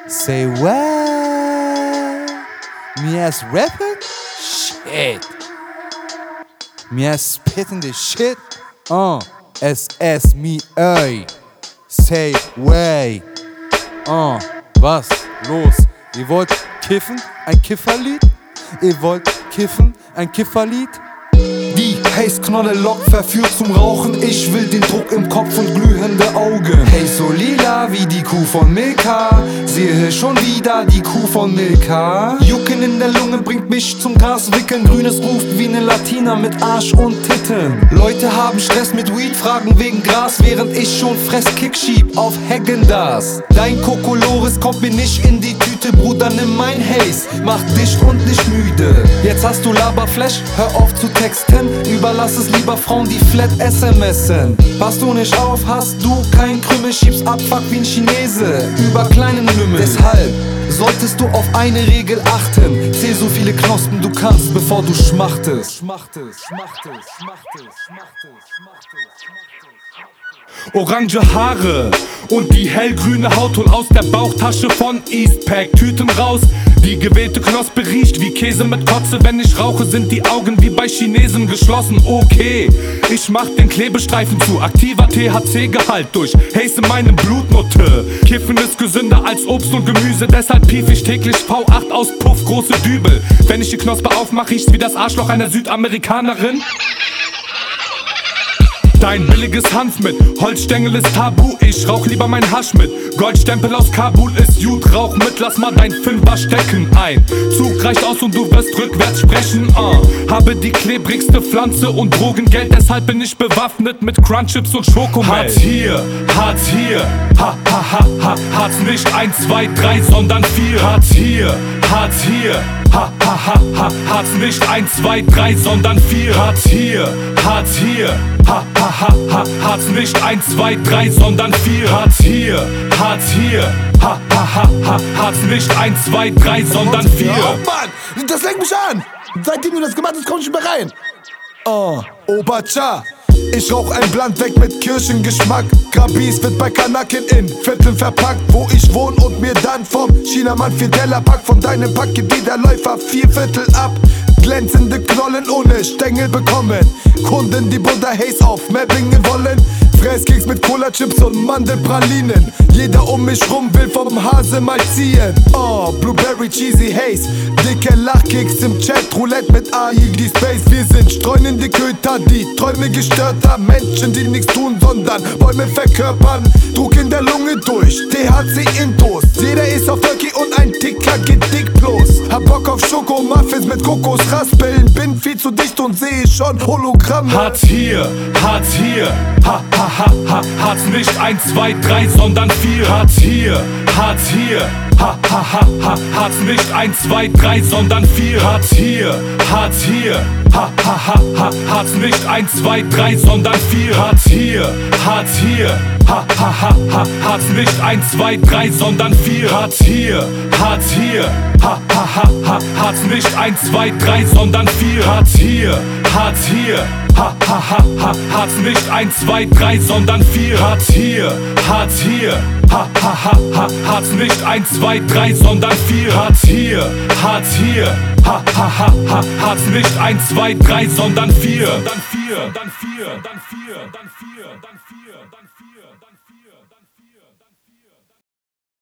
Say what? Mir ist rapping? Shit. Mir ist spitting the shit? Es me ey. Say way. Was? Los. Ihr wollt kiffen? Ein Kifferlied? Ihr wollt kiffen? Ein Kifferlied? Die Haze-Knolle lockt, verführt zum Rauchen. Ich will den Druck im Kopf und glühende Augen. Hey, so lila wie die Kuh von Milka. Sehe schon wieder die Kuh von Milka. Jucken in der Lunge bringt mich zum Gras wickeln. Grünes ruft wie ne Latina mit Arsch und Titten. Leute haben Stress mit Weed, fragen wegen Gras, während ich schon Fress-Kick schieb auf Häagen-Dazs. Dein Kokolores kommt mir nicht in die Tüte, Bruder, nimm mein Haze. Mach dicht und nicht müde. Jetzt hast du Laberflash, hör auf zu texten. Überlass es lieber Frauen, die flat SMSen. Passt du nicht auf, hast du kein Krümmel, schiebst Abfuck wie ein Chinese über kleinen Lümmel. Deshalb solltest du auf eine Regel achten: zähl so viele Knospen du kannst, bevor du schmachtest. Orange Haare und die hellgrüne Haut, hol aus der Bauchtasche von Eastpak Tüten raus. Die gewählte Knospe riecht wie Käse mit Kotze. Wenn ich rauche, sind die Augen wie bei Chinesen geschlossen. Okay, ich mach den Klebestreifen zu. Aktiver THC-Gehalt durch Haze in meine Blutnote. Kiffen ist gesünder als Obst und Gemüse, deshalb pief ich täglich V8 aus Puff, große Dübel. Wenn ich die Knospe aufmach, riecht's wie das Arschloch einer Südamerikanerin. Dein billiges Hanf mit Holzstängel ist tabu. Ich rauch lieber mein Hasch mit Goldstempel aus Kabul ist gut. Rauch mit, lass mal dein Fünfer stecken. Ein Zug reicht aus und du wirst rückwärts sprechen. Habe die klebrigste Pflanze und Drogengeld, deshalb bin ich bewaffnet mit Crunchips und Schokomel. Hartz hier, ha ha ha ha. Hartz nicht 1, 2, 3, sondern 4. Hartz hier, ha ha ha ha. Hartz nicht 1, 2, 3, sondern 4. Hartz hier, ha ha ha ha. Hartz nicht 1, 2, 3, sondern 4. Hartz hier, ha ha ha ha. Hartz nicht 1, 2, 3, sondern 4. Oh Mann, das lenkt mich an. Seitdem du das gemacht hast, komm ich nicht mehr rein. Obacha. Ich rauch ein Blunt weg mit Kirschengeschmack. Grabis wird bei Kanaken in Vierteln verpackt, wo ich wohn, und mir dann vom Chinamann 4 Teller pack. Von deinem Paket wie der Läufer 4 Viertel ab. Glänzende Knollen ohne Stängel bekommen. Kunden, die bunter Haze auf Meppingen wollen. Fresskeks mit Cola-Chips und Mandelpralinen. Jeder um mich rum will vom Hase mal ziehen. Blueberry Cheesy Haze. Dicke Lachkeks im Chat. Roulette mit AI, die Space. Wir sind streunende Köter, die Träume gestörter Menschen, die nichts tun, sondern Bäume verkörpern. Druck in der Lunge durch, THC-Intos. Jeder ist auf Wölki und ein Ticker geht dick bloß. Hab Bock auf Schokomuffins mit Kokosraspeln. Bin viel zu dicht und sehe schon Hologramme. Hartz hier, ha ha ha ha. Hartz nicht 1, 2, 3, sondern 4. Hartz hier, ha ha ha ha. Hartz nicht 1, 2, 3, sondern 4. Hartz hier, ha ha ha ha. Hartz nicht 1, 2, 3, sondern 4. Hartz hier, ha ha ha ha. Hartz nicht 1, 2, 3, sondern 4. Hartz hier, ha ha ha ha. Hartz nicht 1, 2, 3, sondern 4. Hartz hier, ha ha ha ha. Hartz nicht 1, 2, 3, sondern 4. Hartz hier, ha ha ha ha. Hartz nicht 1, 2, 3, sondern 4. Hartz hier, ha ha ha ha. Hartz nicht 1, 2, 3, sondern 4.